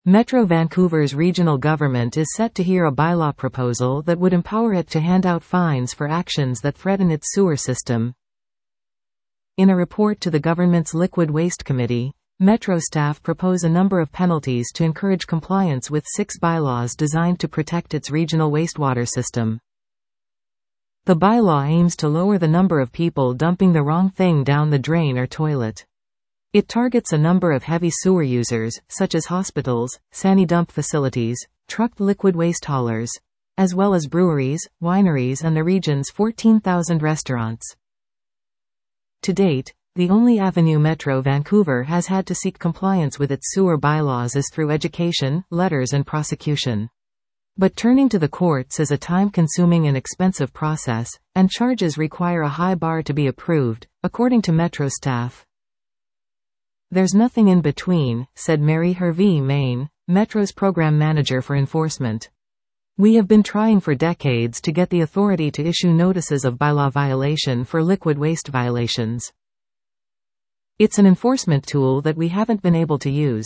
Metro Vancouver's regional government is set to hear a bylaw proposal that would empower it to hand out fines for actions that threaten its sewer system. In a report to the government's Liquid Waste Committee, Metro staff propose a number of penalties to encourage compliance with 6 bylaws designed to protect its regional wastewater system. The bylaw aims to lower the number of people dumping the wrong thing down the drain or toilet. It targets a number of heavy sewer users, such as hospitals, sani-dump facilities, trucked liquid waste haulers, as well as breweries, wineries and the region's 14,000 restaurants. To date, the only avenue Metro Vancouver has had to seek compliance with its sewer bylaws is through education, letters and prosecution. But turning to the courts is a time-consuming and expensive process, and charges require a high bar to be approved, according to Metro staff. "There's nothing in between," said Mary Hervey Main, Metro's program manager for enforcement. "We have been trying for decades to get the authority to issue notices of bylaw violation for liquid waste violations. It's an enforcement tool that we haven't been able to use.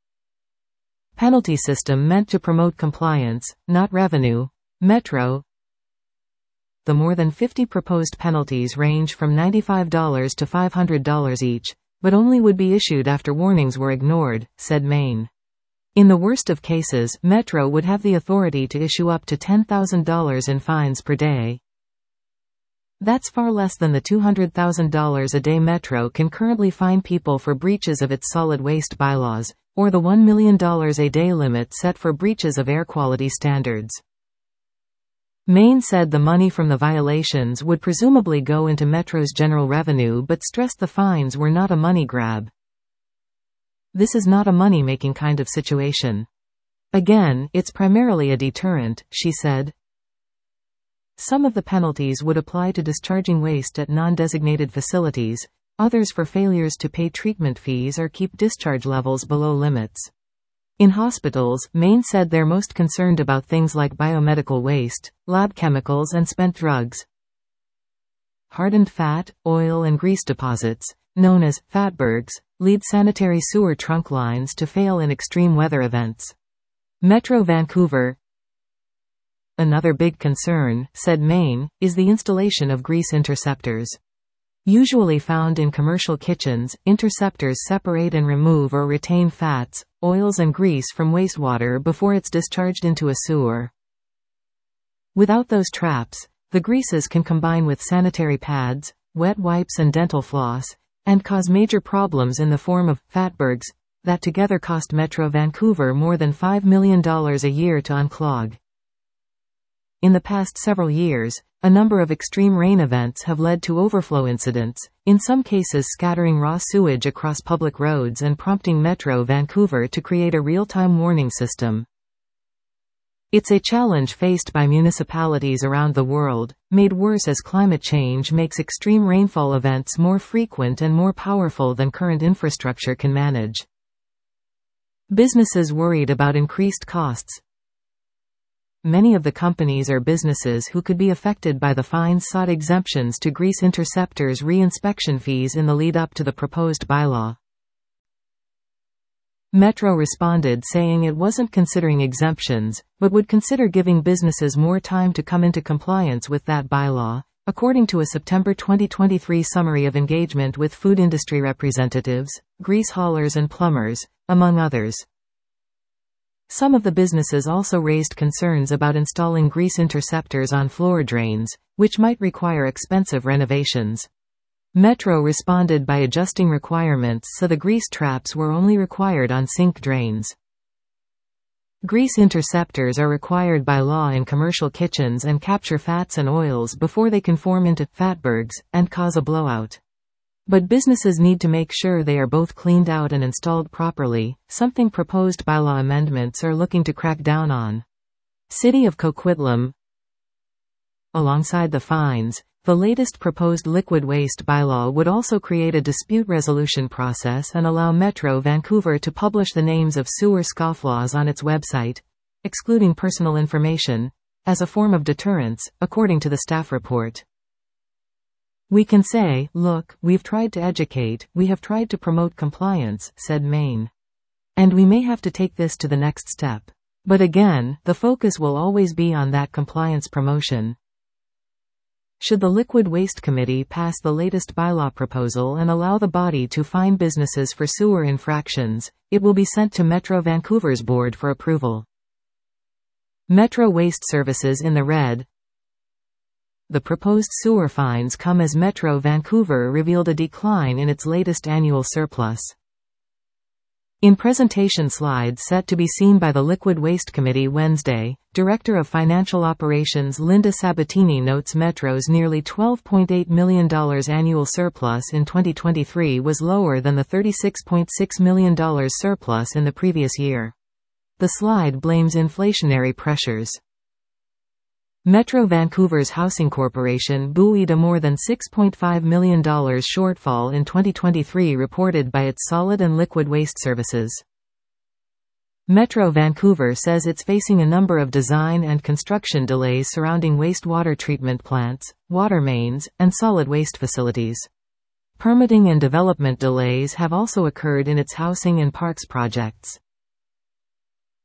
Penalty system meant to promote compliance, not revenue." Metro. The more than 50 proposed penalties range from $95 to $500 each, but only would be issued after warnings were ignored, said Main. In the worst of cases, Metro would have the authority to issue up to $10,000 in fines per day. That's far less than the $200,000 a day Metro can currently fine people for breaches of its solid waste bylaws, or the $1 million a day limit set for breaches of air quality standards. Main said the money from the violations would presumably go into Metro's general revenue but stressed the fines were not a money grab. "This is not a money-making kind of situation. Again, it's primarily a deterrent," she said. Some of the penalties would apply to discharging waste at non-designated facilities, others for failures to pay treatment fees or keep discharge levels below limits. In hospitals, Main said they're most concerned about things like biomedical waste, lab chemicals and spent drugs. Hardened fat, oil and grease deposits, known as fatbergs, lead sanitary sewer trunk lines to fail in extreme weather events. Metro Vancouver. Another big concern, said Main, is the installation of grease interceptors. Usually found in commercial kitchens, interceptors separate and remove or retain fats, oils and grease from wastewater before it's discharged into a sewer. Without those traps, the greases can combine with sanitary pads, wet wipes and dental floss, and cause major problems in the form of fatbergs that together cost Metro Vancouver more than $5 million a year to unclog. In the past several years, a number of extreme rain events have led to overflow incidents, in some cases scattering raw sewage across public roads and prompting Metro Vancouver to create a real-time warning system. It's a challenge faced by municipalities around the world, made worse as climate change makes extreme rainfall events more frequent and more powerful than current infrastructure can manage. Businesses worried about increased costs. Many of the companies or businesses who could be affected by the fines sought exemptions to grease interceptors' re-inspection fees in the lead-up to the proposed bylaw. Metro responded saying it wasn't considering exemptions, but would consider giving businesses more time to come into compliance with that bylaw, according to a September 2023 summary of engagement with food industry representatives, grease haulers and plumbers, among others. Some of the businesses also raised concerns about installing grease interceptors on floor drains, which might require expensive renovations. Metro responded by adjusting requirements so the grease traps were only required on sink drains. Grease interceptors are required by law in commercial kitchens and capture fats and oils before they can form into fatbergs and cause a blowout. But businesses need to make sure they are both cleaned out and installed properly, something proposed bylaw amendments are looking to crack down on. City of Coquitlam. Alongside the fines, the latest proposed liquid waste bylaw would also create a dispute resolution process and allow Metro Vancouver to publish the names of sewer scofflaws on its website, excluding personal information, as a form of deterrence, according to the staff report. "We can say, look, we've tried to educate, we have tried to promote compliance," said Main. And we may have to take this to the next step. But again, the focus will always be on that compliance promotion. Should the Liquid Waste Committee pass the latest bylaw proposal and allow the body to fine businesses for sewer infractions, it will be sent to Metro Vancouver's board for approval. Metro Waste Services in the red. The proposed sewer fines come as Metro Vancouver revealed a decline in its latest annual surplus. In presentation slides set to be seen by the Liquid Waste Committee Wednesday, Director of Financial Operations Linda Sabatini notes Metro's nearly $12.8 million annual surplus in 2023 was lower than the $36.6 million surplus in the previous year. The slide blames inflationary pressures. Metro Vancouver's Housing Corporation buoyed a more than $6.5 million shortfall in 2023 reported by its solid and liquid waste services. Metro Vancouver says it's facing a number of design and construction delays surrounding wastewater treatment plants, water mains, and solid waste facilities. Permitting and development delays have also occurred in its housing and parks projects.